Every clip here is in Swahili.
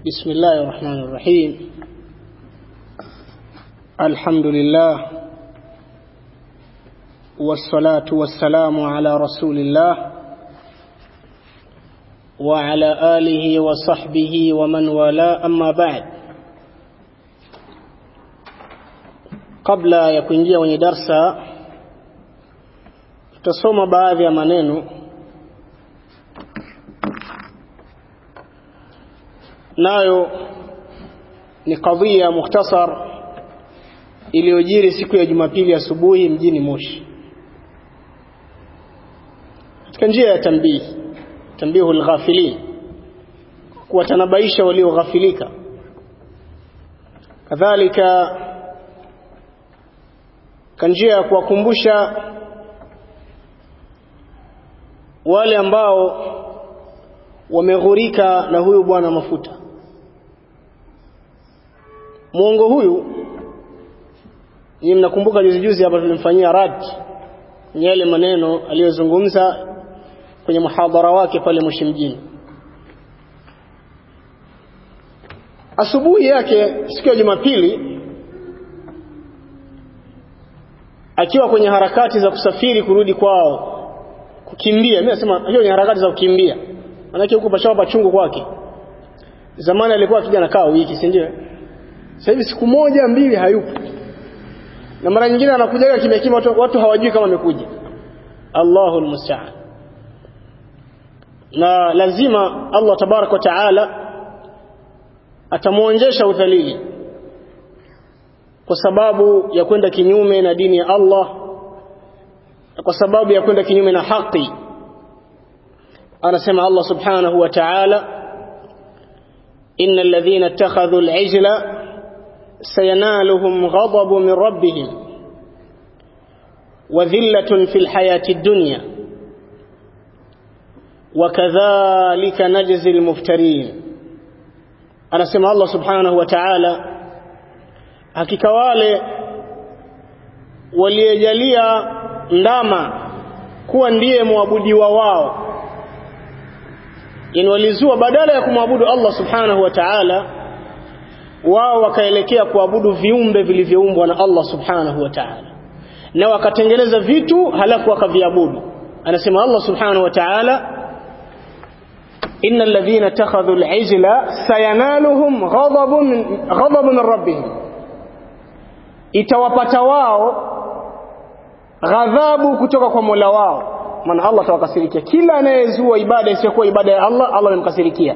بسم الله الرحمن الرحيم. الحمد لله والصلاة والسلام على رسول الله وعلى آله وصحبه ومن والاه. أما بعد, قبل ya kuingia kwenye darsa tutasoma baadhi ya maneno nayo ni kadhia mukhtasar iliyojiri siku ya Jumapili asubuhi mjini Moshi katika njia ya tambihul ghafilin, kuwatanabaisha walioghafilika, kadhalika kanjia ya kuwakumbusha wale ambao wameghurika na huyu bwana mafuta. Muongo huyu ni mnakumbuka juzi hapa tulimfanyia rad yale maneno aliyozungumza kwenye muhadhara wake pale Moshi mjini. Asubuhi yake siku ya Jumapili, akiwa kwenye harakati za kusafiri kurudi kwao, kukimbia, mimi nasema hiyo ni harakati za kukimbia, maana huko pachapa chungu kwake. Zamani alikuwa akija nakaa wiki, si ndio? Sasa hivi siku moja mbili hayupo, na mara nyingine anakuja kimya watu hawajui kama amekuja. Allahul musta'an. Na lazima Allah tabaraka wa taala atamuonjesha udhalili kwa sababu ya kwenda kinyume na dini ya Allah, na kwa sababu ya kwenda kinyume na haki. Anasema Allah subhanahu wa ta'ala, innal ladhina ittakhadhu al-'ijla sayanaluhum ghadabun min rabbihim wa dhillatun fil hayati ad-dunya wa kadhalika najzi al-muftarin. Anasema Allah subhanahu wa ta'ala, hakika wale waliojalia ndama kuwa ndiye muabudiwa wao, yani walizua badala ya kumwabudu Allah subhanahu wa ta'ala, wao wakaelekea kuabudu viumbe vilivyoumbwa na Allah subhanahu wa ta'ala, na wakatengeneza vitu halafu wakaviabudu. Anasema Allah subhanahu wa ta'ala, innal ladhina takhadhu al-'ijla sayanaluhum ghadabun min rabbihim, itawapata wao ghadhabu kutoka kwa Mola wao. Maana Allah atawakasirikia kila anayezua ibada isiyokuwa ibada ya Allah, Allah anamkasirikia.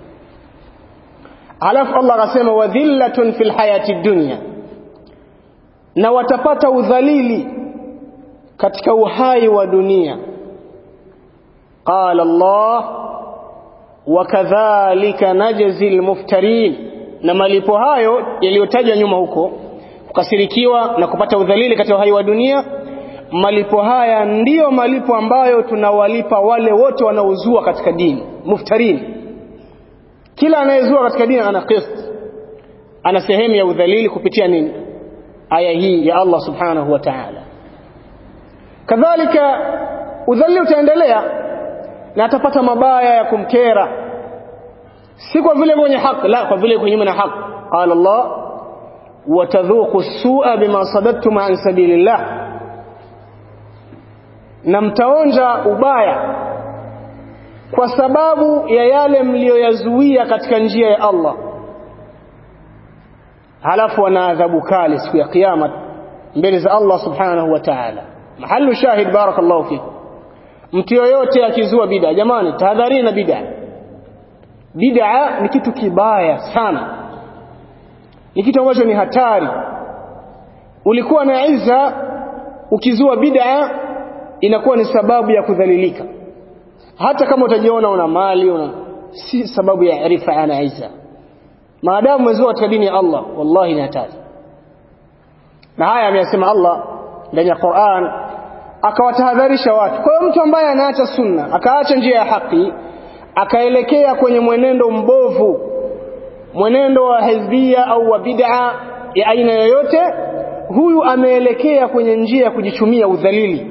Alafu Allah akasema wa dhillatun fil hayati dunya, na watapata udhalili katika uhai wa dunia. Qala Allah wa kadhalika najzi al-muftarin, na malipo hayo yaliyotajwa nyuma huko, kukasirikiwa na kupata udhalili katika uhai wa dunia, malipo haya ndiyo malipo ambayo tunawalipa wale wote wanaozua katika dini, muftarin. Kila anayezua katika dini ana qist, ana sehemu ya udhalili kupitia nini? Aya hii ya Allah subhanahu wa ta'ala. Kadhalika udhalili utaendelea na atapata mabaya ya kumkera, si kwa vile kwenye haki, la, kwa vile kinyume na haki. Qala Allah wa tadhuqu as-su'a bima sadattum an sabilillah, na mtaonja ubaya kwa sababu ya yale mlioyazuia katika njia ya Allah. Halafu wana adhabu kali siku ya kiyama mbele za Allah subhanahu wa ta'ala. Mahallu shahid, barakallahu fikum. Mtu yoyote akizua bid'a, jamani tahadharini na bid'a. Bid'a ni kitu kibaya sana, ni kitu ambacho ni hatari. Ulikuwa na izza, ukizua bid'a inakuwa ni sababu ya kudhalilika. Hata kama utajiona una mali, si sababu ya rifa na izza. Maadamu umezua katika dini ya Allah, wallahi ni hatari. Na haya ameyasema Allah ndani ya Qur'an, akawatahadharisha watu. Kwa hiyo mtu ambaye anaacha sunna, akaacha njia ya haki, akaelekea kwenye mwenendo mbovu, mwenendo wa hizbia au wa bid'a ya aina yoyote, huyu ameelekea kwenye njia ya kujichumia udhalili.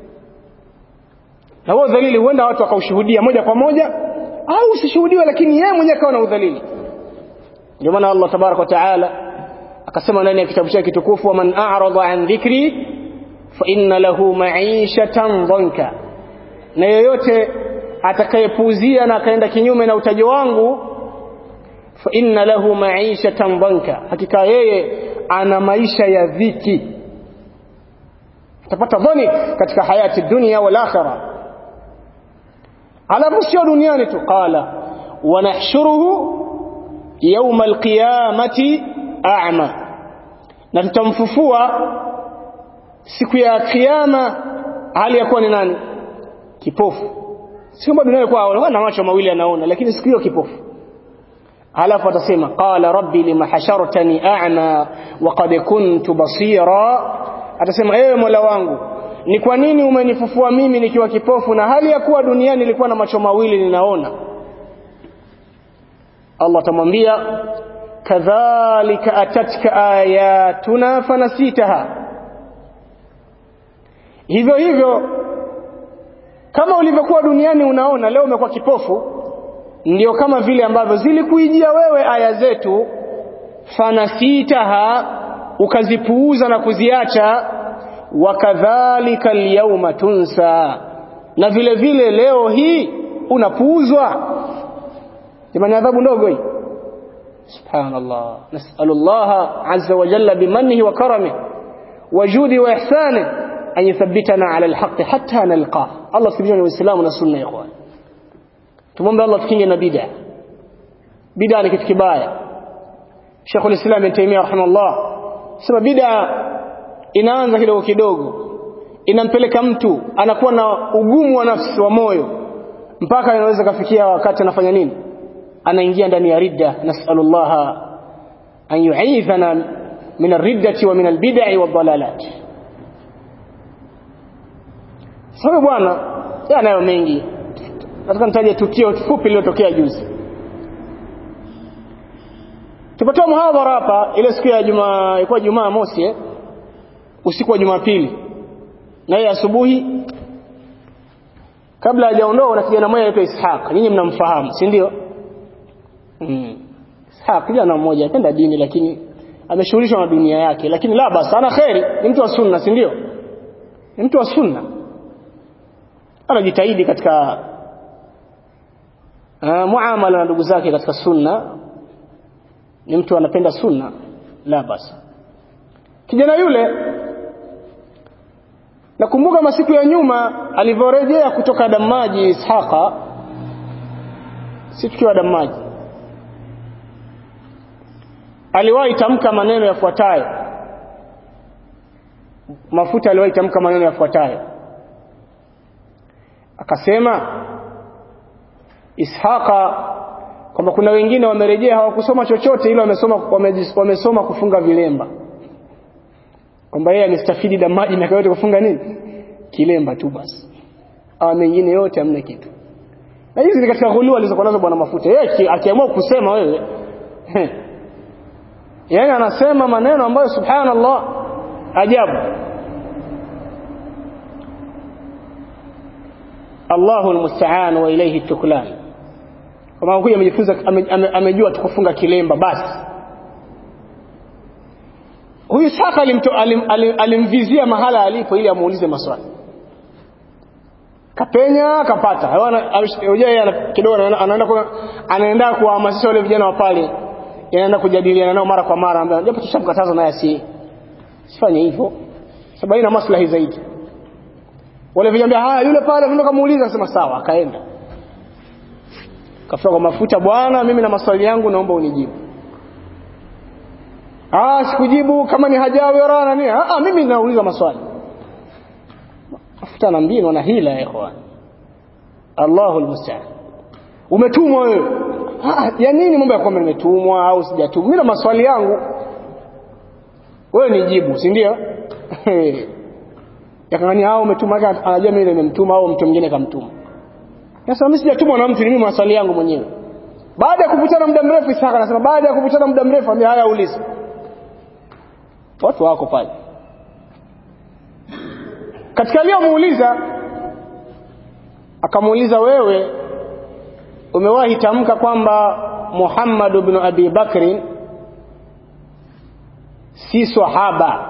Na huo udhalili huenda watu wakaushuhudia moja kwa moja au usishuhudiwe, lakini yeye mwenyewe kawa na udhalili. ndio maana Allah tabaraka wa taala akasema ndani ya kitabu chake kitukufu, wa man a'rada an dhikri fa inna lahu ma'ishatan dhanka, na yeyote atakayepuuzia na akaenda kinyume na utajo wangu, fa inna lahu ma'ishatan dhanka, hakika yeye ana maisha ya dhiki, atapata dhani katika hayati dunia wal akhirah. Alafu sio duniani tu, qala wa nahshuruhu يوم القيامة أعمى, na tutamfufua siku ya kiyama hali ya kuwa ni nani? Kipofu. Sio kama dunia kwa ana macho mawili anaona, lakini siku hiyo kipofu. Alafu atasema qala rabbi lima hashartani a'ma wa qad kuntu basira, atasema ewe Mola wangu, ni kwa nini umenifufua mimi nikiwa kipofu na hali ya kuwa duniani nilikuwa na macho mawili ninaona? Allah tamwambia kadhalika atatka ayatuna fanasitaha, hivyo hivyo kama ulivyokuwa duniani unaona, leo umekuwa kipofu, ndio kama vile ambavyo zilikuijia wewe aya zetu, fanasitaha, ukazipuuza na kuziacha, wakadhalika alyawma tunsa, na vile vile leo hii unapuuzwa. Jamani, adhabu ndogo hii. Subhanallah, nas'alullah azza wa jalla bimannihi wa karamihi wa judi wa ihsanihi an yuthabbitana ala alhaq hatta nalqa. Allah subhanahu wa ta'ala na sunna ya ikhwan, tumombe Allah tukinge na bid'a. Bid'a ni kitu kibaya. Sheikh al-Islam Ibn Taymiyyah rahimahullah sema bid'a inaanza kidogo kidogo, inampeleka mtu anakuwa na ugumu wa nafsi wa moyo, mpaka inaweza kufikia wakati anafanya nini? Anaingia ndani ya ridda. Nas'alullah an yu'idhana min ar-riddati wa min al-bid'i wa ad-dalalat. Sababu bwana yanayo mengi, nataka nitaje tukio kifupi lililotokea juzi. Tupatoa muhadhara hapa ile siku ya Jumaa, ilikuwa Jumaa mosi usiku wa Jumapili, na yeye asubuhi kabla hajaondoka na kijana mmoja anaitwa Ishaq, nyinyi mnamfahamu si ndio? Ishaq kijana mmoja anapenda dini lakini ameshughulishwa na dunia yake, lakini la basi ana khairi, ni mtu wa sunna si ndio? Ni mtu wa sunna, anajitahidi katika muamala na ndugu zake katika sunna, ni mtu anapenda sunna, la basi. Kijana yule nakumbuka masiku ya nyuma alivyorejea kutoka Damaji, Ishaqa, si tukiwa Damaji, aliwahi tamka maneno yafuatayo. Mafuta aliwahi tamka maneno yafuatayo, akasema Ishaqa kwamba kuna wengine wamerejea hawakusoma chochote, ila wamesoma kufunga vilemba, kwamba yeye amestafidi Damaji na kayote kufunga nini? Kilemba tu basi, au mengine yote hamna kitu. Na hizi ni katika ghuluu alizokuwa nazo bwana Mafuta. Yeye akiamua kusema wewe yani anasema maneno ambayo subhanallah ajabu. Allahu almusta'an wa ilayhi tuklan. Kama huyu amejifunza amejua tukufunga kilemba basi. Huyu Saka alimvizia mahala alipo ili amuulize maswali. Kapenya kapata. Yeye kidogo anaenda kuhamasisha wale vijana wa pale. Anaenda kujadiliana nao mara kwa mara, ambaye japo tushamkataza naye sifanye hivyo, sababu ina maslahi zaidi. Wale vijana haya yule pale ndio kamuuliza, akasema sawa, akaenda. Kafika kwa Mafuta, bwana mimi na maswali yangu naomba unijibu. Sikujibu kama ni hajawera nani? Mimi nauliza maswali. Mafuta na mbinu na hila ya ikhwan. Allahu almusta'an. Umetumwa wewe. Ya nini mambo ya kwamba nimetumwa au sijatumwa? Mimi na maswali yangu, wewe nijibu, si ndio? Yakangania umetuma, anajua mimi nimemtuma au mtu mwingine kamtuma. Sasa mimi sijatumwa na mtu, ni mimi maswali yangu mwenyewe. Baada ya kuvutana muda mrefu, Isaka anasema baada ya kuvutana muda mrefu ambia haya uliza. Watu wako pale. Katika aliyomuuliza akamuuliza, wewe umewahi tamka kwamba Muhammad ibn Abi Bakr si sahaba,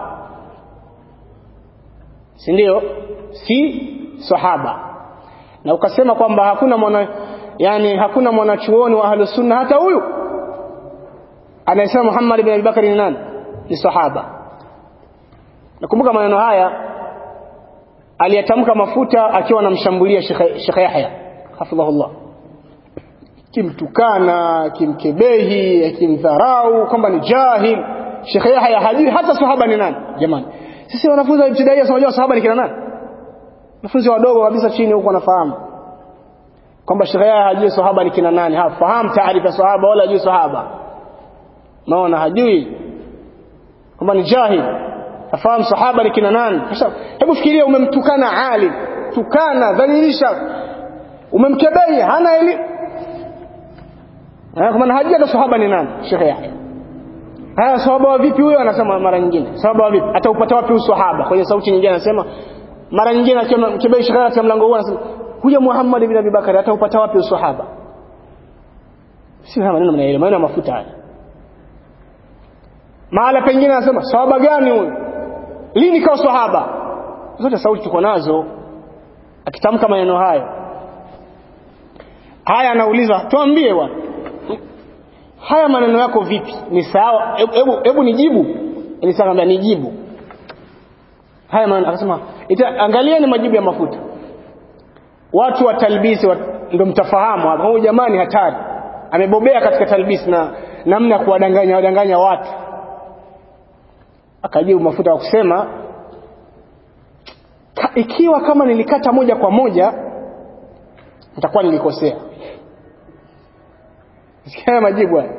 si ndio? Si sahaba. Na ukasema kwamba hakuna mwanachuoni wa Ahlus Sunna hata huyu anayesema Muhammad ibn Abi Bakr ni nani? Ni sahaba. Nakumbuka maneno haya aliyatamka Mafuta akiwa anamshambulia Sheikh Yahya hafidhahullah, kimtukana, kimkebehi, kimdharau kwamba ni jahil. Sheikh Yahya hajui hata sahaba ni nani. Jamani, sisi wanafunzi wa ibtidaia tunajua sahaba ni kina nani? Wanafunzi wadogo kabisa chini huko wanafahamu kwamba Sheikh Yahya hajui sahaba ni kina nani, hafahamu taarifa sahaba wala hajui sahaba. Naona hajui kwamba ni jahil, hafahamu sahaba ni kina nani. Hebu fikiria, umemtukana alim, tukana, dhalilisha, umemkebehi, hana elimu, kama hajui hata sahaba ni nani Sheikh Yahya. Haya, sahaba wa vipi huyo? Anasema mara nyingine sahaba wa vipi, ataupata wapi usahaba? Kwenye sauti nyingine anasema mara nyingine akimkebehi Sheikh Yahya mlango huu anasema huyo Muhammad ibn Abi Bakr ataupata wapi usahaba? Si maneno mnaelewa, maneno Mafuta haya. Mahala pengine anasema sahaba gani huyo, lini kwa sahaba? Zote sauti tuko nazo. Akitamka maneno hayo anauliza tuambie bwana, haya maneno yako vipi? Ni sawa? Hebu nijibu. Nilisema nijibu haya maneno. Akasema angalieni majibu ya Mafuta. Watu wa talbisi ndio mtafahamu hapa. Huyu jamani hatari, amebobea katika talbisi na namna kuwadanganya watu. Akajibu Mafuta wa kusema ikiwa kama nilikata moja kwa moja nitakuwa nilikosea. Sikia majibu haya.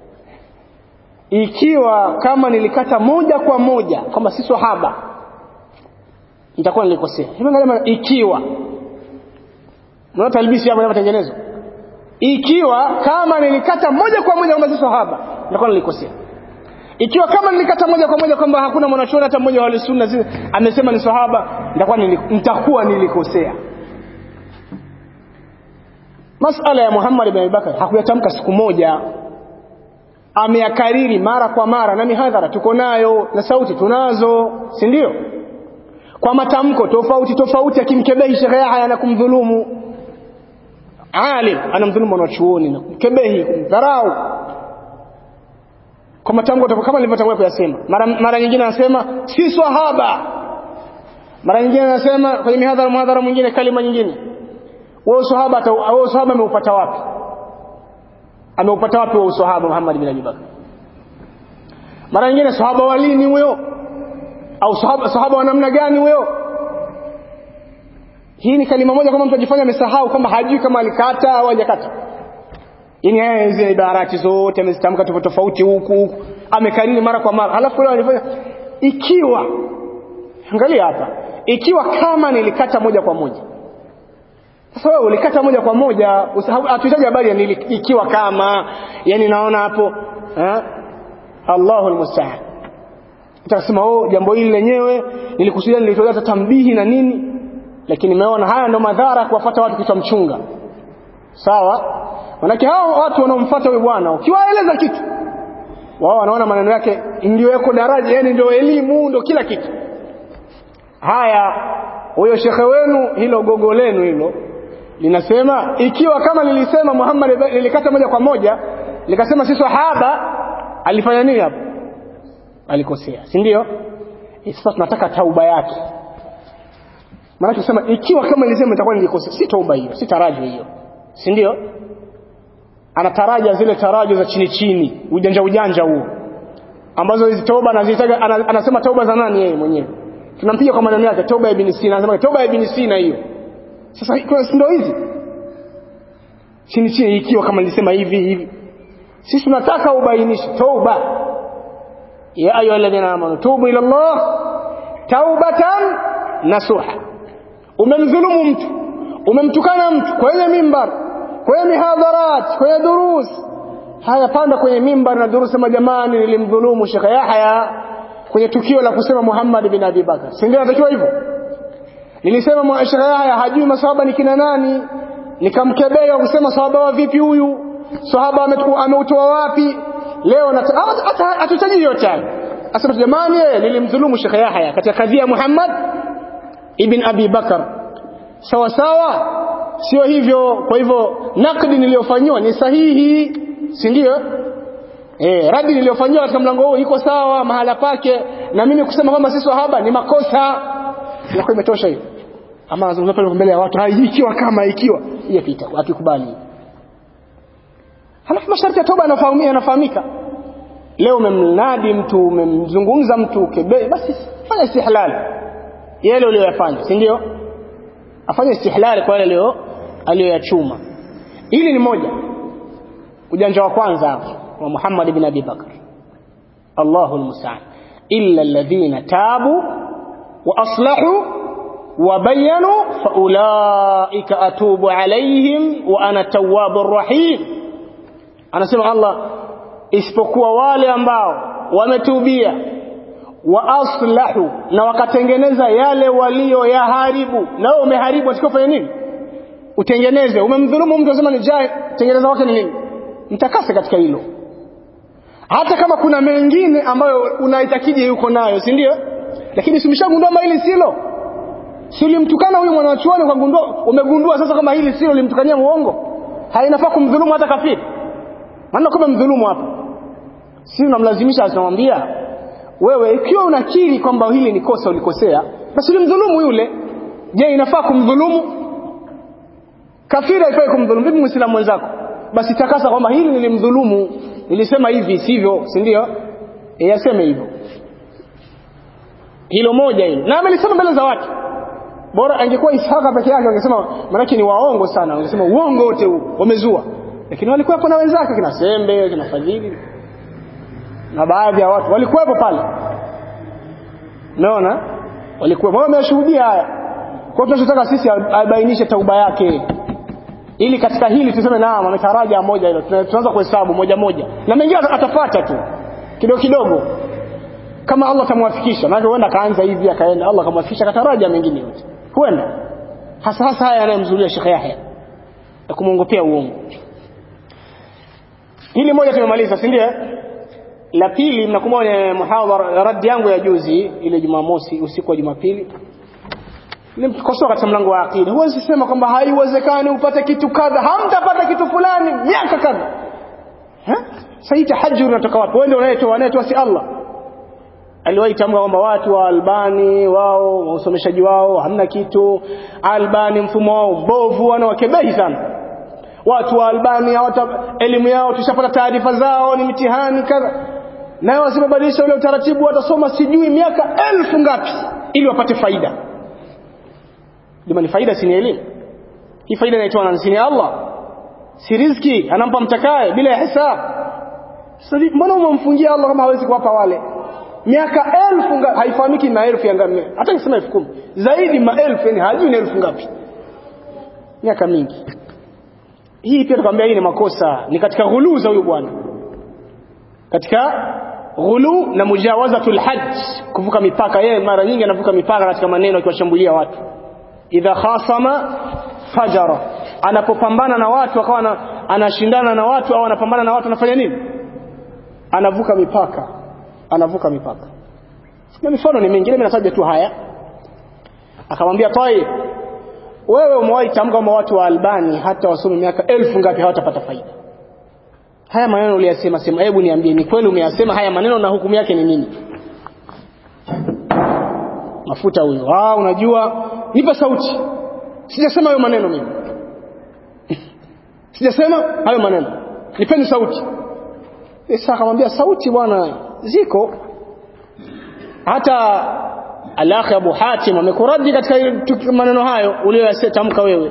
Ikiwa kama nilikata moja kwa moja kama si sahaba nitakuwa nilikosea. Hivi angalia, ikiwa mwana talbisi hapo inatengenezwa, ikiwa kama nilikata moja kwa moja kama si sahaba nitakuwa nilikosea. Ikiwa kama nilikata moja kwa moja kwamba hakuna mwanachuoni hata mmoja wa Ahlus Sunna amesema ni sahaba nitakuwa nilikosea. Masala ya Muhammad ibn Abi Bakr hakuyatamka siku moja, ameyakariri mara kwa mara, na mihadhara tuko nayo na sauti tunazo, si ndio? Kwa matamko tofauti akimkebehi Sheikh Yahya na kumdhulumu alim, anamdhulumu mwanachuoni na kumkebehi, kumdharau kwa matamko kama nilivyotangulia kuyasema. Mara nyingine anasema si sahaba, mara nyingine anasema kwenye mihadhara mwingine kalima nyingine, wewe sahaba ameupata wapi? Ameupata wapi wewe sahaba Muhammad ibn Abi Bakr? Mara nyingine sahaba walini huyo, au sahaba wa namna gani huyo? Hii ni kalima moja kama mtu ajifanya amesahau kwamba hajui kama alikata au hajakata. Haya hizi ibarati zote amezitamka tofauti huku, amekariri mara kwa mara. Halafu leo alifanya ikiwa, angalia hapa, ikiwa kama nilikata moja kwa moja. Sasa wewe ulikata moja kwa moja, hatuhitaji habari ya ikiwa kama, yani naona hapo Allahul musta'an. Utasema jambo hili lenyewe nilikusudia, nilitolea tambihi na nini, lakini nimeona haya ndo madhara kuwafuata watu kitu mchunga. Sawa? Manake hao watu wanaomfuata huyu bwana, ukiwaeleza kitu wao wanaona maneno yake ndio yako daraja, yani ndio elimu, ndio kila kitu. Haya, huyo shekhe wenu, hilo gogo lenu hilo linasema ikiwa kama nilisema Muhammad nilikata moja kwa moja, likasema si sahaba, alifanya nini hapo? Alikosea, si ndio? Sasa tunataka tauba yake. Maana kusema ikiwa kama nilisema nitakuwa nilikosea, si tauba hiyo, si taraji hiyo, si ndio? Anataraja zile tarajo za chini ujanja huo, ambazo hizi tauba anazitaga, anasema tauba za nani yeye mwenyewe? Tunampiga kwa maneno yake, tauba ya Ibn Sina, anasema tauba ya Ibn Sina hiyo. Sasa ndio hizi chini ikiwa kama nilisema hivi. Sisi tunataka ubainishe tauba. Ya ayyuhalladhina amanu tubu ila Allah taubatan nasuha. Umemdhulumu mtu, umemtukana mtu kwenye mimbar, kwenye mihadharat, kwenye durus, haya panda kwenye mimbar na durus, sema jamani nilimdhulumu Sheikh Yahya kwenye tukio la kusema Muhammad ibn Abi Bakr. Si ndio natakiwa hivyo? Nilisema Sheikh Yahya hajui masahaba ni kina nani, nikamkebea kusema sahaba wa vipi huyu, sahaba ameutoa wapi leo hatutaji yote. Asema jamani nilimdhulumu Sheikh Yahya katika kadhia Muhammad ibn Abi Bakar. Sawa sawa, sio hivyo. Kwa hivyo nakdi niliyofanywa ni sahihi, si ndio? Radi niliyofanywa katika mlango huu iko sawa mahala pake, na mimi kusema kwamba si sahaba ni makosa. Inakuwa imetosha hiyo. Ama nazungumza pale mbele ya watu, ikiwa kama ikiwa yapita akikubali. Halafu masharti ya toba yanafahamika. Leo umemnadi mtu, umemzungumza mtu kebe, basi fanya istihlal yale uliyofanya, si ndio? Afanye istihlal kwa yale leo aliyoyachuma. Hili ni moja, ujanja wa kwanza wa Muhammad ibn Abi Bakar. Allahul musta'an. Illa alladhina tabu wa aslahu wa bayyanu fa ulaika atubu alayhim wa ana tawwabur rahim. Anasema Allah, isipokuwa wale ambao wametubia wa aslahu, na wakatengeneza yale walioyaharibu. Na wewe umeharibu, utakofanya nini? Utengeneze. Umemdhulumu mtu, unasema ni jai, tengeneza wake ni nini? Mtakase katika hilo. Hata kama kuna mengine ambayo unaitakidi yuko nayo, si ndio? Lakini umeshagundua kama hili silo. Si ulimtukana huyu mwanachuoni kwa gundua, umegundua sasa kama hili silo, ulimtukania muongo. Hainafaa kumdhulumu hata kafiri. Maana kama mdhulumu hapa, si unamlazimisha, asamwambia wewe ikiwa unakiri kwamba hili ni kosa ulikosea, basi ulimdhulumu yule. Je, inafaa kumdhulumu kafiri? Haifai kumdhulumu. Vipi muislamu mwenzako? Basi takasa kwamba hili nilimdhulumu, nilisema hivi sivyo, si ndio? Yaseme hivyo. Hilo moja hilo. Na amelisema mbele za watu. Bora angekuwa Ishaka peke yake angesema maana ni waongo sana, angesema uongo wote huu wamezua. Lakini walikuwa kuna wenzake kina Sembe, kina Fadhili na baadhi ya watu walikuwepo pale. Unaona? Walikuwa wao wameshuhudia haya. Kwa hiyo tunataka sisi abainishe tauba yake. Ili katika hili tuseme naam ametaraja moja hilo. Tunaanza kuhesabu moja moja. Na mengine atafuata tu. Kidogo kidogo. Kama Allah atamwafikisha, maana huenda kaanza hivi akaenda, Allah akamwafikisha kataraja mengine yote. Huenda. Hasa haya yanayomzulia Sheikh Yahya. Na kumongopea uongo. Hili moja tumemaliza, si ndio? La pili, mnakumbuka muhadhara radi yangu ya juzi ile Jumamosi usiku wa Jumapili. Nilimkosoa katika mlango wa aqida. Huwezi sema kwamba haiwezekani upate kitu kadha, hamtapata kitu fulani miaka kadha. Sasa tahajjud unatoka wapi? Wewe ndio unayetoa si Allah. Aliwahi tamka kwamba watu wa Albani wao usomeshaji wao hamna kitu. Albani mfumo wao mbovu, wanawakebehi sana. Watu wa Albani hawata elimu yao, tushapata taarifa zao ni mitihani kadha. Nao wasibadilisha ule utaratibu, watasoma sijui miaka 1000 ngapi ili wapate faida. Jamani, faida si ni elimu. Hii faida inaitwa nani? Si Allah. Si riziki anampa mtakaye bila hisabu. Sasa mbona umemfungia Allah kama hawezi kuwapa wale? Miaka 1000 haifahamiki na 1000 ngapi. Hata nisema 10,000. Zaidi maelfu, yani hajui ni 1000 ngapi. Miaka mingi. Hii pia tukamwambia hii ni makosa, ni katika ghulu za huyu bwana. Katika ghulu na mujawazatul hajj, kuvuka mipaka. Yeye mara nyingi anavuka mipaka katika maneno akiwashambulia watu. Idha khasama fajara, anapopambana na watu akawa anashindana na watu au anapambana na watu anafanya nini? Anavuka mipaka. Anavuka mipaka. Na mifano ni mingine, mimi nataja tu haya. Akamwambia Tayyib, wewe umewahi tamka kwamba watu wa Albani hata wasome miaka 1000 ngapi hawatapata faida. Haya maneno uliyasema, hebu niambie ni kweli umeyasema haya maneno na hukumu yake ni nini? Mafuta huyo. Unajua, nipa sauti. Sijasema hayo maneno mimi. Sijasema hayo maneno. Nipeni sauti. Sasa akamwambia sauti bwana ziko. Hata Al-Akhi Abu Hatim amekuradi katika maneno hayo uliyoyatamka wewe.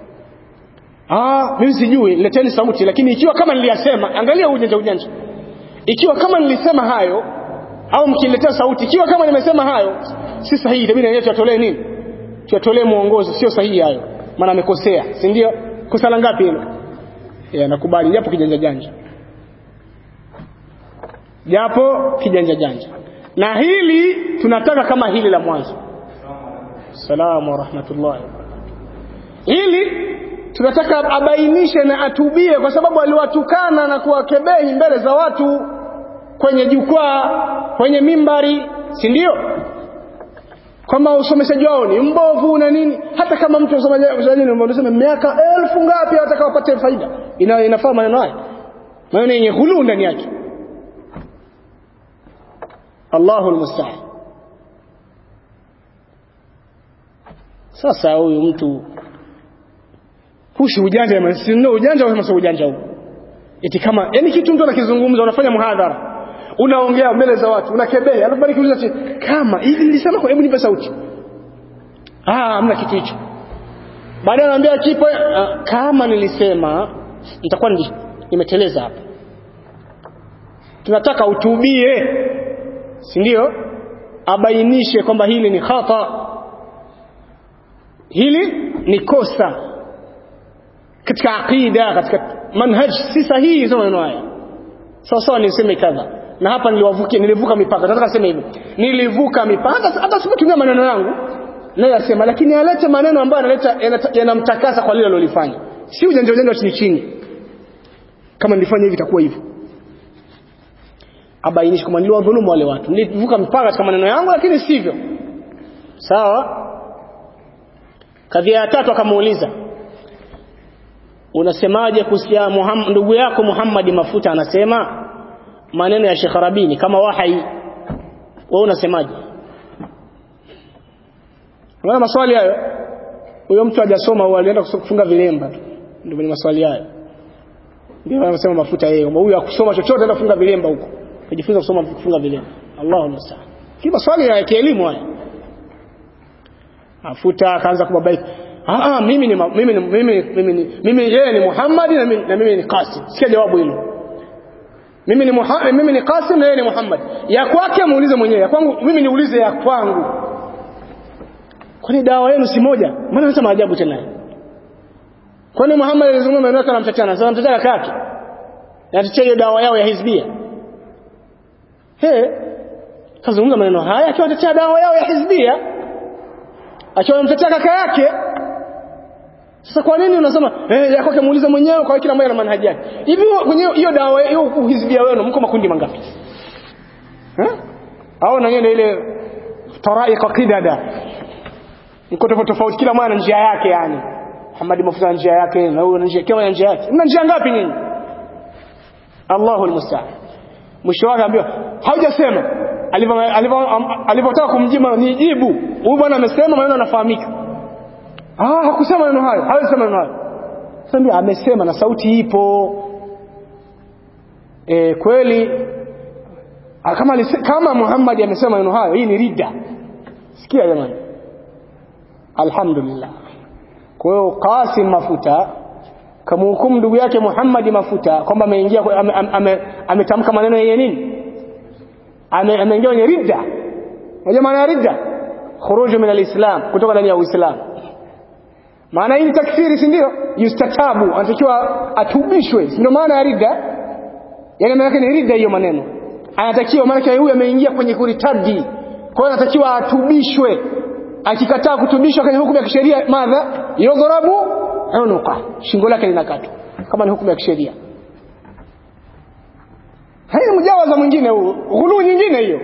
Mimi sijui, leteni sauti. Lakini ikiwa kama niliyasema, angalia ujanja. Ikiwa kama nilisema hayo au mkiletea sauti, ikiwa kama nimesema hayo si sahihi, itabidi na tuatolee nini? Tuatolee muongozo, sio sahihi hayo. Maana amekosea, si ndio? Kosa la ngapi hilo? Nakubali japo kijanja janja. Japo kijanja janja. Na hili tunataka kama hili la mwanzo. Salamu wa rahmatullahi wa barakatuh. Hili tunataka abainishe na atubie, kwa sababu aliwatukana na kuwakebehi mbele za watu kwenye jukwaa, kwenye mimbari, si ndio? Kama usomeshaji wao ni mbovu na nini, hata kama mtu usomaji unasema miaka 1000 ngapi atakawapata faida, inafaa maneno haya, maneno yenye ghulu ndani yake. Allahu almusta'an. Sasa huyu mtu kushi ujanja, msino ujanja au msio ujanja huko, eti kama yani kitu mtu anakizungumza, unafanya muhadhara, unaongea mbele za watu, unakebea, alafu bali kuuliza kama hivi nilisema, kwa hebu nipe sauti. Hamna kitu hicho. Baadaye anaambia kipo, kama nilisema nitakuwa nimeteleza hapa. Tunataka utubie, si ndio? Abainishe kwamba hili ni khata, hili ni kosa katika aqida, katika manhaj, si sahihi sema maneno haya. Sawa niseme kadha, na hapa nilivuka mipaka. Nataka kusema hivyo, nilivuka mipaka, hata sipotumia maneno yangu na yasema, lakini alete maneno ambayo analeta yanamtakasa kwa lile alilofanya, si ujanja wa chini. Kama nilifanya hivi itakuwa hivyo. Abainishe kama niliwadhulumu wale watu, nilivuka mipaka katika maneno yangu, lakini sivyo. Sawa. Kadhia ya tatu akamuuliza, unasemaje kuhusiana ndugu yako Muhammad Mafuta anasema maneno ya Sheikh Rabini kama wahi, wewe unasemaje? Wana maswali hayo. Huyo mtu hajasoma au alienda kufunga vilemba tu, ndio ni maswali hayo. Ndio anasema Mafuta yeye, huyo akusoma chochote anaenda kufunga vilemba huko, kujifunza kusoma kufunga vilemba. Allahu musta'an. Kile maswali ya kielimu haya. Mafuta akaanza kubabaika, mimi yeye ni Muhammad na mimi ni Qasim. Sikia jawabu hilo. Mimi ni Qasim na yeye ni Muhammad. Ya kwake muulize mwenyewe, ya kwangu mimi niulize ya kwangu. Kwani dawa yenu si moja? Maana anasema ajabu tena. Kwani Muhammad alizungumza maneno yake na mtachana, sasa mtachana kake. Anatetea hiyo dawa yao ya hizbia. Kazungumza maneno haya akiwa anatetea dawa yao ya hizbia, akiwa mtetea kaka yake. Sasa kwa nini unasema ya kwake muulize mwenyewe, kwa kila mmoja na manhaji yake? Hivi kwenye hiyo dawa hiyo uhizbia wenu mko makundi mangapi? Au na yeye ile taraiqa qidada, mko tofauti, kila mmoja na njia yake. Yani Muhammad Mafuta njia yake na huyo njia, kila njia yake. Mna njia ngapi nyinyi? Allahu almusta'an. Mwisho wake ambiwa haujasema. Alipotaka kumjibu nijibu, huyu bwana amesema maneno yanafahamika. Hakusema maneno hayo, hawezi maneno hayo. Sasa amesema na sauti ipo. Kweli kama Muhammad amesema maneno hayo, hii ni ridda. Sikia jamani. Alhamdulillah. Kwa hiyo Qasim Mafuta kamhukumu ndugu yake Muhammad Mafuta kwamba ameingia ametamka maneno yenye nini? Ameingia kwenye ridda. Unajua maana ya ridda? Khuruju min al-Islam, kutoka ndani ya Uislamu. Maana hii takfiri, si ndio? Yustatabu, anatakiwa atubishwe. Ndio maana ya ridda. Yaani maana yake ni ridda hiyo maneno. Anatakiwa, maana yake huyu ameingia kwenye kuritadi. Kwa hiyo anatakiwa atubishwe. Akikataa kutubishwa kwenye hukumu ya kisheria, madha yudhrabu unuqa, shingo lake linakatwa, kama ni hukumu ya kisheria. Haina mjawaza mwingine huo, ghulu nyingine hiyo.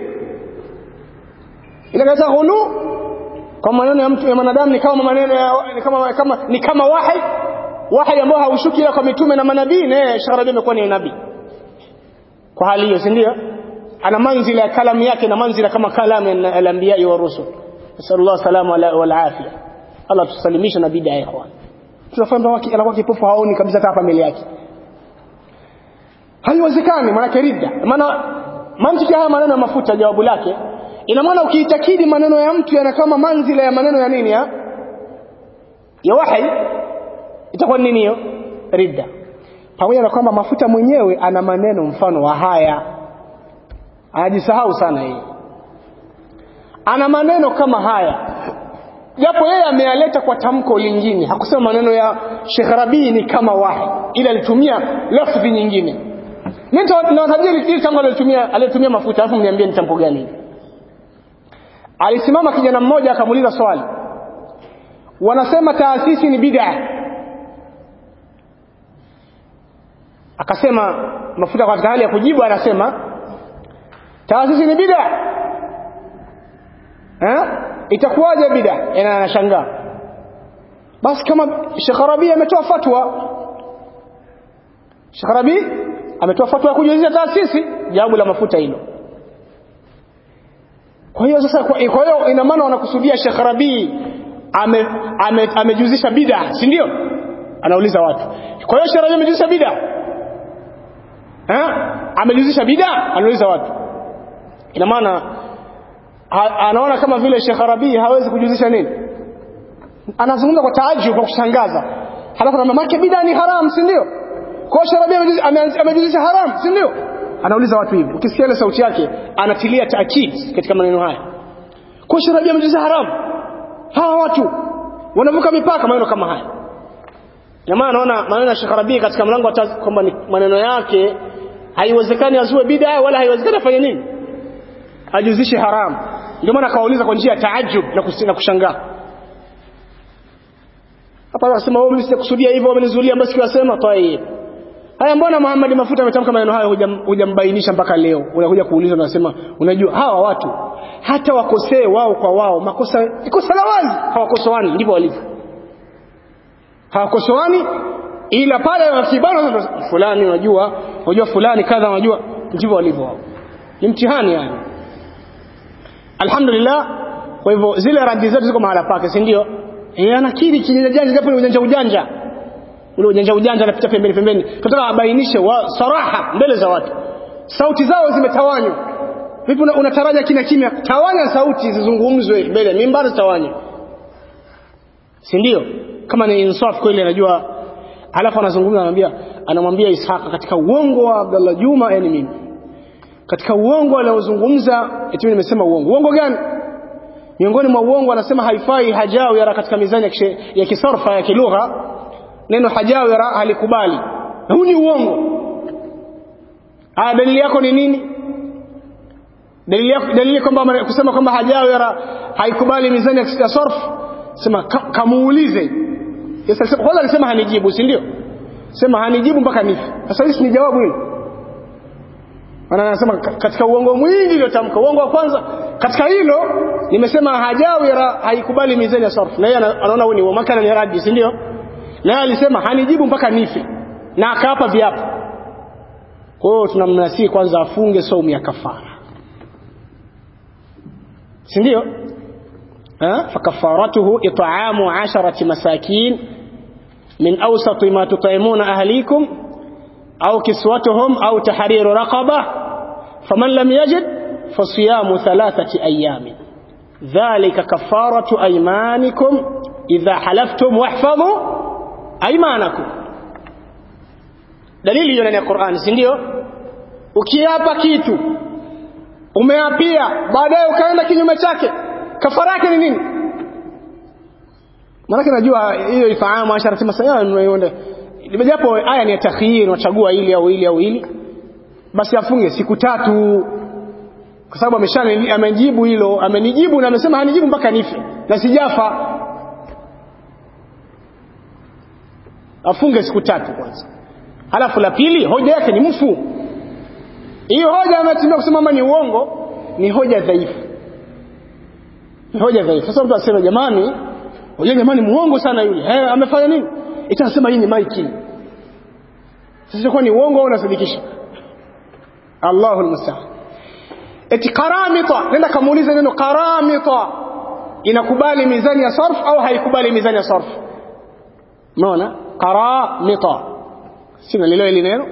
Ile kaza ghulu kwa maneno ya mtu ya mwanadamu ni kama maneno ni kama wahi ambao haushuki ila kwa mitume na manabii. Sharabi imekuwa ni nabii kwa hali hiyo, si ndio? Ana manzila ya kalamu yake na manzila kama kalamu ya al-anbiya wa rusul. Sallallahu salamu wal afia. Allah tusalimisha na bid'a ya ikhwan. Tunafahamu anakuwa kipofu, haoni kabisa hata mbele yake. Haiwezekani, maana ridda. Maana mantiki haya maneno ya Mafuta, jawabu lake ina maana ukiitakidi maneno ya mtu yana kama manzila ya maneno ya nini ya wahi, itakuwa nini hiyo? Ridda. Pamoja na kwamba Mafuta mwenyewe ana maneno mfano wa haya, anajisahau sana yeye. Ana maneno kama haya, japo yeye ameyaleta kwa tamko lingine. Hakusema maneno ya Sheikh Rabini kama wahi, ila alitumia lafzi nyingine. Nitawatajia ile tamko alitumia Mafuta, alafu mniambie ni tamko gani. Alisimama kijana mmoja akamuuliza swali, wanasema taasisi ni bid'a, Akasema Mafuta katika hali ya kujibu anasema taasisi ni bid'a. Itakuwaje bid'a? Anashangaa. Basi kama Sheikh Rabi ametoa fatwa, Sheikh Rabi ametoa fatwa ya kujuzisha taasisi, jawabu la Mafuta hilo. Kwa hiyo sasa, kwa hiyo ina maana wanakusudia Sheikh Rabi amejuzisha bid'a, si ndio? Anauliza watu. Kwa hiyo Sheikh Rabi amejuzisha bid'a. Amejuzisha bid'a, anauliza watu. Ina maana anaona kama vile Sheikh Rabi hawezi kujuzisha nini? Anazungumza kwa taajub, kwa kushangaza. Halafu na mamake bid'a ni haram, si ndio? Kwa Sheikh Rabi amejuzisha haram, si ndio? Anauliza watu hivi. Ukisikia ile sauti yake anatilia taakid katika maneno haya. Kwa Sheikh Rabi amejuzisha haram. Hawa watu wanavuka mipaka, maneno kama haya. Jamaa naona maneno ya Sheikh Rabi katika mlango wa kwamba maneno yake haiwezekani azue bid'a wala haiwezekani afanye nini? Ajuzishe haram. Ndio maana akauliza kwa njia ya taajub na kushangaa. Hapa anasema wao mimi sikusudia hivyo, wamenizulia basi kiwasema toa. Haya, mbona Muhammad Mafuta ametamka maneno hayo hujambainisha mpaka leo? Unakuja kuuliza na unasema unajua hawa watu hata wakosee wao kwa wao, makosa iko sawa wazi, hawakosoani, ndivyo walivyo. Hawakosoani ila pale wakibana fulani unajua fulani kadha unajua, ndivyo walivyo wao. Ni mtihani yani. Alhamdulillah, kwa hivyo zile radi zetu ziko mahala pake, si ndio? Anakiri kijanja japo ni ujanja. Ule ujanja anapita pembeni. Tunataka abainishe saraha mbele za watu. Sauti zao zimetawanywa. Vipi unataraja kimya? Tawanya sauti zizungumzwe mbele mimbari, tawanya. Si ndio? Kama ni insaf kweli anajua. Halafu anamwambia Ishaq katika uongo wa Abdullah Juma, yani mimi. Katika uongo anaozungumza eti mimi nimesema uongo. Uongo gani? Miongoni mwa uongo anasema haifai hajawira katika mizani ya kisarfa ya kilugha. Neno hajawira halikubali. Huu ni uongo. Dalili yako ni nini? Dalili kwamba kusema kwamba hajawira haikubali mizani ya sarf, sema kamuulize. Sasa kwanza alisema hanijibu, si ndio? Sema hanijibu mpaka nifi. Sasa hili ni jawabu hilo. Anasema katika uongo mwingi uliotamka. Uongo wa kwanza katika hilo nimesema hajawira haikubali mizani ya sarf. Na yeye anaona huo ni uongo, makana ni radi, si ndio? Na yeye alisema hanijibu mpaka nifi. Na akaapa viapo. Kwa hiyo tunamnasihi kwanza afunge saumu ya kafara. Si ndio? فكفارته إطعام 10 مساكين من أوسط ما تطعمون أهليكم أو كسوتهم أو تحرير رقبة فمن لم يجد فصيام 3 أيام ذلك كفارة أيمانكم إذا حلفتم واحفظوا أيمانكم. dalili hiyo ndani ya Qur'an, si ndio? Ukiapa kitu umeapia baadaye ukaenda kinyume chake, kafara yake ni nini? Maana najua hiyo ifahamu 10 masaa unayoenda. Japo aya ni ya takhyir, unachagua ili au ili. Basi afunge siku 3. Kwa sababu amejibu hilo, amenijibu na amesema hanijibu mpaka nife na sijafa. Afunge siku 3 kwanza. Halafu la pili, hoja yake ni mfu. Hiyo hoja ametumia kusema ni uongo, ni hoja dhaifu. Sasa mtu asema jamani muongo sana yule. Amefanya nini? Itasema hii ni maiki. Sasa kwa ni uongo au unasadikisha? Allahul musta'an. Eti karamita, nenda kamuulize neno karamita inakubali mizani ya sarf au haikubali mizani ya sarf? Unaona? Karamita. Sina lilo ile neno.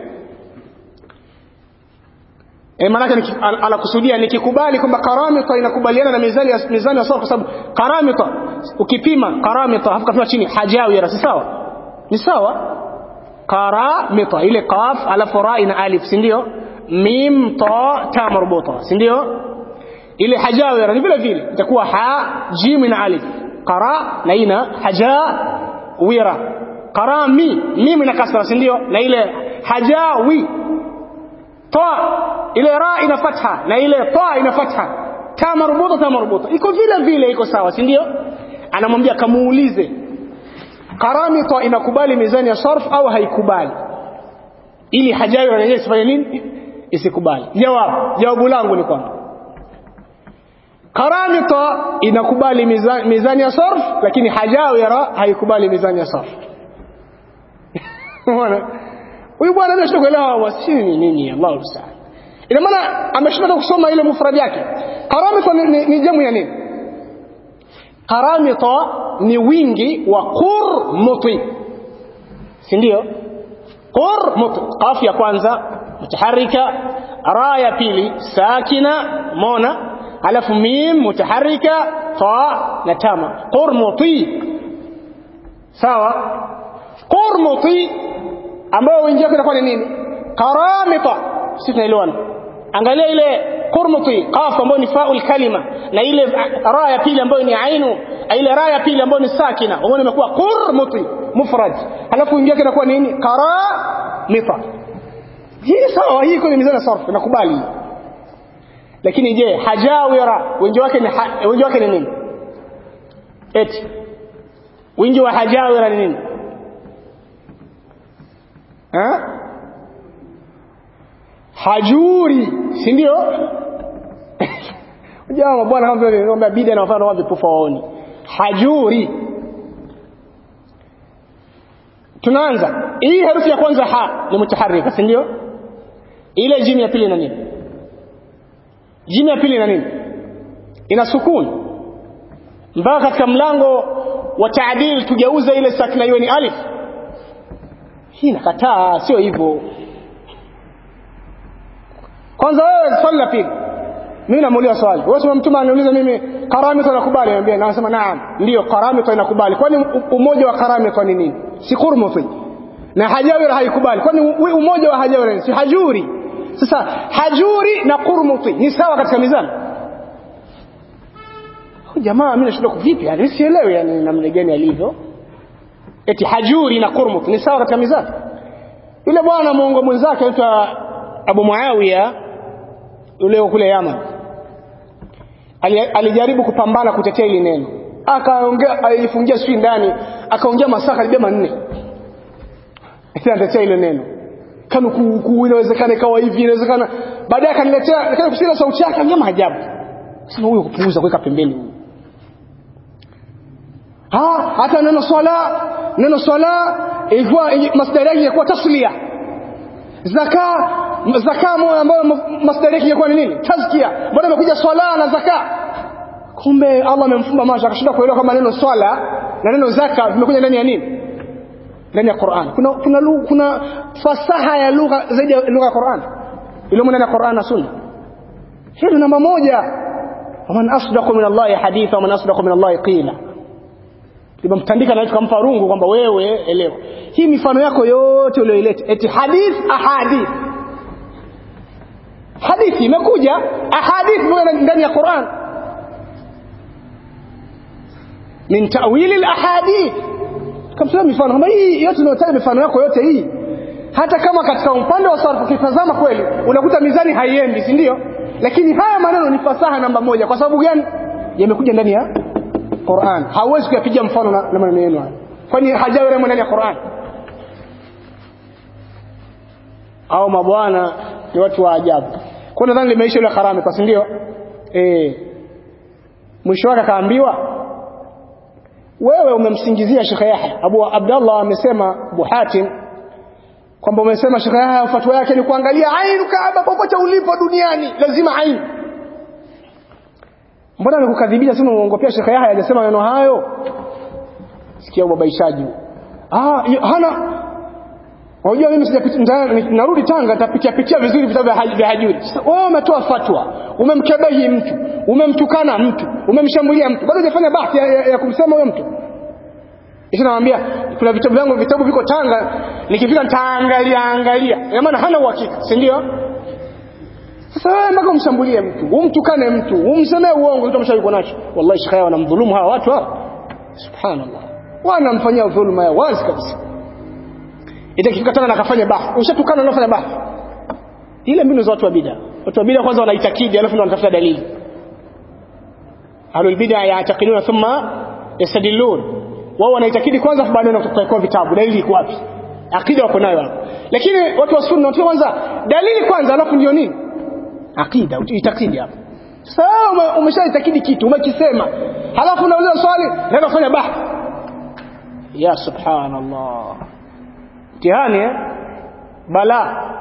Maana anakusudia nikikubali kwamba karamita inakubaliana na mizani ya sarf, kwa sababu karamita ukipima karamita hapo kapima chini hajawira, si sawa? Ni sawa? Karamita ile qaf alafu ra ina alif, si ndio? Mim ta marbuta, si ndio? Ile hajawira ni vile vile itakuwa ha jim na alif. Qara na ina hajawira. Qarami mim na kasra, si ndio? Na ile hajawi. Ta ile ra ina fatha na ile ta ina fatha. Ta marbuta iko vile iko sawa, si ndio? Anamwambia kamuulize karamita inakubali mizani ya sarf au haikubali. ili hajawi na yeye sifanye nini, isikubali. Jawabu langu ni kwamba karamita inakubali mizani ya sarf, lakini hajawira haikubali mizani ya sarf. Unaona huyu bwana anashindwa kuelewa wasini nini. Allahu musta'an. Ina maana ameshindwa kusoma ile mufrad yake. Karamita ni jamu ya nini? Karamita ni wingi wa qurmuti, si ndio? Qurmuti, qaf ya kwanza mutaharrika, ra ya pili sakina, mona, alafu mim mutaharrika, ta na tama. Qurmuti, sawa? Qurmuti ambao wingi wake utakuwa ni nini? Karamita. Sisi tunaelewana. Angalia ile qurmuti, qaf ambayo ni faul kalima, na ile ra ya pili ambayo ni ainu, ile ra ya pili ambayo ni sakina, umeona imekuwa qurmuti mufrad, alafu wingi wake utakuwa nini? Karamita. Hii sawa, hii kwenye mizani sarf nakubali. Lakini je, hajawira wingi wake ni nini? Eti wingi wa hajawira ni nini? Hajuri, si ndio? Jamaa bwana kama vile ngombe bid'a na wafano wapi pufaoni. Hajuri. Tunaanza. Hii herufi ya kwanza ha ni mutaharrika, si ndio? Ile jim ya pili na nini? Jim ya pili na nini? Ina sukun. Mpaka katika mlango wa ta'dil tugeuza ile sakina iwe ni alif. Hii nakataa, sio hivyo. Kwanza wewe swali la pili. Mimi namuuliza swali. Wewe mtume ananiuliza mimi karamita nakubali, anambia na nasema naam, ndio karamita inakubali. Kwani umoja wa karamita ni nini? Si qurmuti. Na hajawira haikubali. Kwani umoja wa hajawira si hajuri? Sasa hajuri na qurmuti ni sawa katika mizani? Jamaa mimi nashindwa vipi? Yani sielewi yani namna gani alivyo. Eti hajuri na qurmuti ni sawa katika mizani? Yule bwana muongo mwenzake anaitwa Abu Muawiya yule kule Yaman alijaribu kupambana kutetea ile neno, akaongea, alifungia sui ndani, akaongea masaa karibia 4 anatetea ile neno kama inawezekana ikawa hivi, inawezekana. Baadaye akaniletea, nikakusikia sauti yake kama ajabu, sema huyo kupuuza kuweka pembeni huyo. Hata neno swala ilikuwa masdari yake ilikuwa taslia. Zaka moja ambayo masdari yake ilikuwa ni nini? Tazkia. Baada imekuja swala na zaka. Kumbe Allah amemfumba macho akashinda kuelewa kama neno swala na neno zaka vimekuja ndani ya nini? Ndani ya Qur'an. Kuna fasaha ya lugha zaidi ya lugha ya Qur'an. Ile ndani ya Qur'an na Sunna. Hilo namba moja. Waman asdaqu min Allah haditha wa man asdaqu min Allah qila. Libamtandika na tukampa rungu kwamba wewe elewa. Hii mifano yako yote uliyoileta eti ahadith. Hadithi imekuja, ahadith ndani ya Qur'an. Min ta'wil al-ahadith. Kama mifano kama hii yote unayotaja mifano yako yote hii. Hata kama katika upande wa sarfu ukitazama kweli unakuta mizani haiendi, si ndio? Lakini haya maneno ni fasaha namba moja. Kwa sababu gani? Yamekuja ndani ya Qur'an. Hauwezi kuyapiga mfano na maneno yenu haya. Kwani hajawira ndani ya Qur'an? Au mabwana ni watu wa ajabu. Kwa nadhani limeisha ile karama, kwa ndio? Mwisho wake akaambiwa wewe umemsingizia Sheikh Yahya. Abu Abdullah amesema, Abu Hatim, kwamba umesema Sheikh Yahya fatwa yake ni kuangalia ainu Kaaba popote ulipo duniani, lazima ainu. Mbona amekukadhibisha sema uongopea Sheikh Yahya hajasema maneno hayo? Sikia ubabaishaji. Hana. Unajua mimi narudi Tanga nitapitia vizuri vitabu vya Hajuri. Sasa wewe umetoa fatwa, umemkebehi mtu, umemtukana mtu, umemshambulia mtu, bado hujafanya bahthi ya kumsema huyo mtu. Kisha naambia kuna vitabu viko Tanga, nikifika nitaangalia. Ina maana hana uhakika, si ndio? Sasa wewe mpaka umshambulie mtu, umtukane mtu, umsemee uongo, mtu ameshaiko nacho. Wallahi Sheikh wanamdhulumu hawa watu hawa. Subhanallah. Wanamfanyia dhulma ya wazi kabisa. Itakifika tena akafanya bahthi. Ushatukana na unafanya bahthi. Ile mbinu za watu wa bid'a. Watu wa bid'a kwanza wanaitakidi alafu ndio wanatafuta dalili. Ahlul bid'a yaatakiduna thumma yastadillun. Wao wanaitakidi kwanza baadaye wanatoka kwa vitabu. Dalili iko wapi? Akida wako nayo hapo. Lakini watu wa sunna watu kwanza dalili kwanza alafu ndio nini? Akida, itakidi hapo. Sasa umeshaitakidi kitu, umekisema. Halafu unauliza swali, nenda kufanya bahthi. Ya subhanallah. Mtihani bala.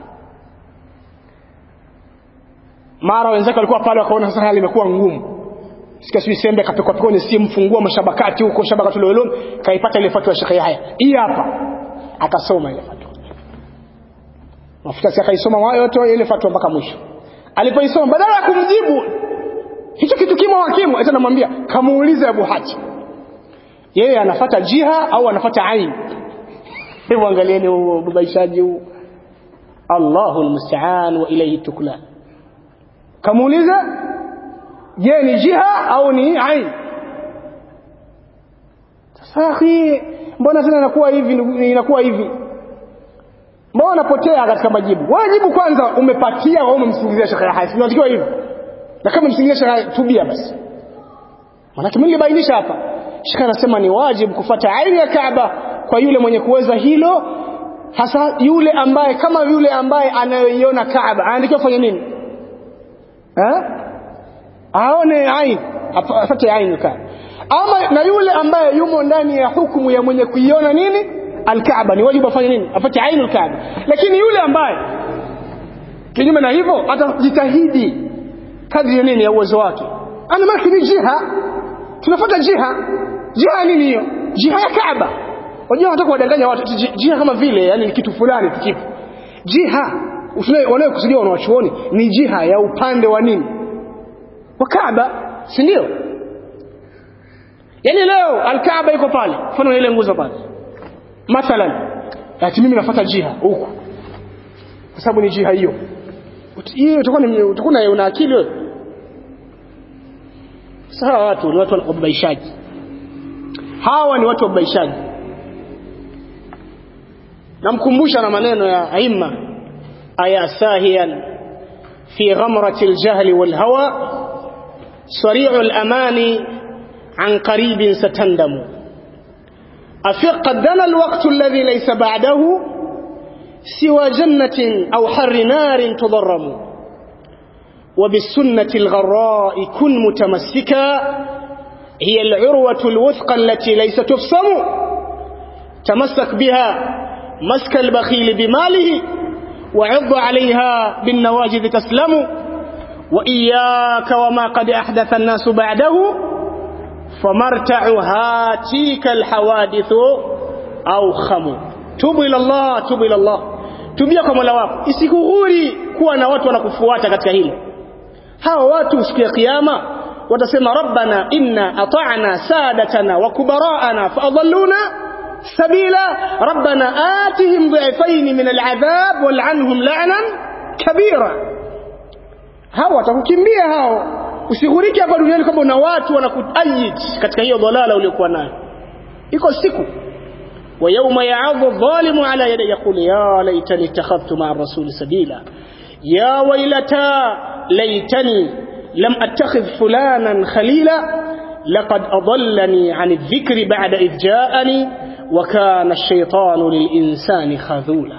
Mara wenzake walikuwa pale wakaona sasa hali imekuwa ngumu. Sikasui sembe kapekwa kwenye simu, fungua mashabakati huko shabakatul ulum, kaipata ile fatwa ya Sheikh Yahya. Hii hapa. Akasoma ile fatwa. Mafuta si akaisoma wao yote ile fatwa mpaka mwisho. Alipoisoma badala ya kumjibu hicho kitu kimo hakimu, eti anamwambia kamuulize Abu Hatim. Yeye anafuata jiha au anafuata ain? Hebu angalieni ubabaishaji huu. Allahu almusta'an wa ilayhi tuklan. Kamuuliza je ni jiha au ni ain? Sasa mbona tena inakuwa hivi? Mbona unapotea katika majibu? Wajibu kwanza umepatia au umemsingizia Sheikh Yahya? Unatakiwa hivyo. Na kama msingizia Sheikh tubia basi. Maana mimi nilibainisha hapa. Sheikh anasema ni wajibu kufuata aini ya Kaaba kwa yule mwenye kuweza hilo, hasa yule ambaye kama yule ambaye anayoiona Kaaba. Anaandikiwa kufanya nini? Aone aini, afuate aini ya Kaaba. Ama na yule ambaye yumo ndani ya hukumu ya mwenye kuiona nini? Al-Kaaba, ni wajibu afanye nini? Afate ainu al-Kaaba. Lakini yule ambaye kinyume na hivyo atajitahidi kadri ya nini ya uwezo wake. Ana maana ni jiha. Tunafuata jiha. Jiha nini hiyo? Jiha ya Kaaba. Wajua wanataka kuwadanganya watu jiha kama vile yani ni kitu fulani kipo. Jiha wanayokusudia wanawachuoni ni jiha ya upande wa nini? Wa Kaaba, si ndio? Yani leo al-Kaaba iko pale, mfano ile nguzo pale. Mathalan, ati mimi nafuata jiha huko. Kwa sababu ni jiha hiyo. Hiyo utakuwa una akili wewe. Sasa watu ni watu wababaishaji. Hawa ni watu wababaishaji. Namkumbusha na maneno ya aima aya sahiyan fi ghamrati al-jahl wal-hawa sari'u al-amani an qaribin satandamu. أفق قدنا الوقت الذي ليس بعده سوى جنة أو حر نار تضرم وبالسنة الغراء كن متمسكا هي العروة الوثقى التي ليس تفصم تمسك بها مسك البخيل بماله وعض عليها بالنواجذ تسلم وإياك وما قد أحدث الناس بعده فمرتع هاتيك الحوادث أو خمو توب إلى الله tubia kwa Mola wako, isikughuri kuwa na watu wanakufuata katika hili. Hawa watu siku ya kiyama watasema rabbana inna ata'na sadatana wa kubara'ana fa adalluna sabila rabbana atihim dhi'fayn min al'adhab wal'anhum la'nan kabira. Hawa watakukimbia hao. Usighurike hapa duniani kwamba una watu wanakuayid katika hiyo dhalala uliyokuwa nayo. Iko siku ويوم يعض الظالم على يديه يقول يا ليتني اتخذت مع الرسول سبيلا يا ويلتى ليتني لم اتخذ فلانا خليلا لقد أضلني عن الذكر بعد إذ جاءني وكان الشيطان للإنسان خذولا.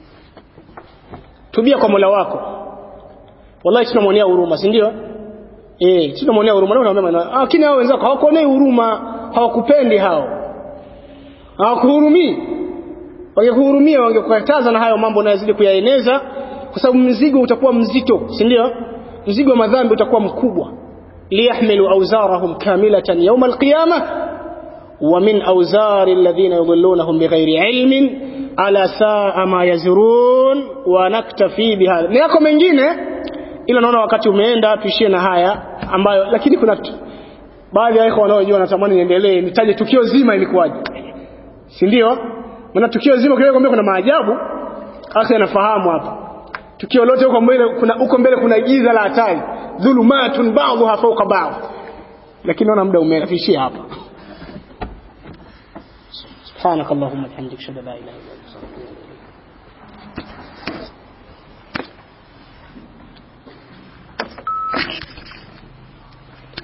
tubia kwa Mola wako. Wallahi tunamwonea huruma, si ndio? Tunamwonea huruma. Lakini hao wenzako hawakuonei huruma, hawakupendi hao. Hawakuhurumii. Wangekuhurumia wangekukataza na hayo mambo unayozidi kuyaeneza, kwa sababu mzigo utakuwa mzito, si ndio? Mzigo wa madhambi utakuwa mkubwa. liyahmilu awzarahum kamilatan yawm alqiyamah wa min awzari alladhina yudhillunahum bighairi ilmin ala saa ma yazurun wa naktafi bihadha. Ni yako mengine ila naona wakati umeenda, tuishie na haya ambayo, lakini kuna baadhi ya ikhwan wanaojua natamani niendelee nitaje tukio zima ilikuwaje, si ndio? Maana tukio zima kile kuna maajabu hasa anafahamu hapa. Tukio lote huko mbele kuna giza la hatari, dhulumatun ba'dhuha fawqa ba'd. Lakini naona muda umeafishia hapa. Subhanakallahumma wa bihamdika, shada la ilaha illa anta.